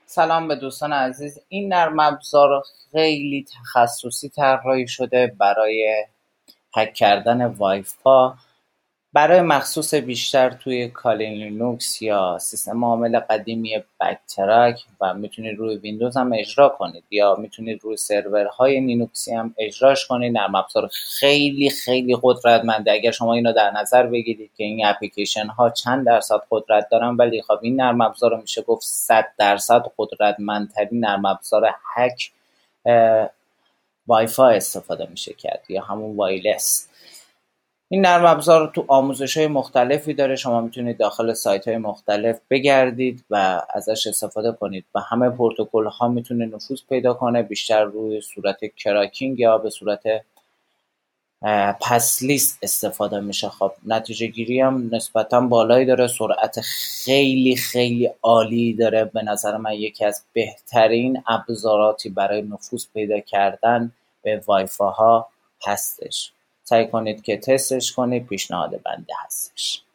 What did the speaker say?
سلام به دوستان عزیز. این نرم افزار خیلی تخصصی طراحی شده برای هک کردن وایفا، برای مخصوص بیشتر توی کالین لینوکس یا سیستم عامل قدیمی بکترک و میتونید روی ویندوز هم اجرا کنید یا میتونید روی سرورهای لینوکسی هم اجراش کنید. نرم افزار خیلی خیلی قدرتمنده. اگر شما اینو در نظر بگیرید که این اپلیکیشن ها چند درصد قدرت دارن، ولی خب این نرم افزار رو میشه گفت 100% قدرتمندترین نرم افزار هک وایفای استفاده میشه کرد یا همون وایلس. این نرم افزار تو آموزش‌های مختلفی داره. شما میتونید داخل سایت‌های مختلف بگردید و ازش استفاده کنید و همه پروتکل‌ها میتونه نفوذ پیدا کنه، بیشتر روی صورت کراکینگ یا به صورت پس لیست استفاده میشه. خب نتیجه گیری هم نسبتاً بالایی داره، سرعت خیلی خیلی عالی داره. به نظر من یکی از بهترین ابزاراتی برای نفوذ پیدا کردن به وایفاها هستش. سعی کنید که تستش کنید، پیشنهاد بنده هستش.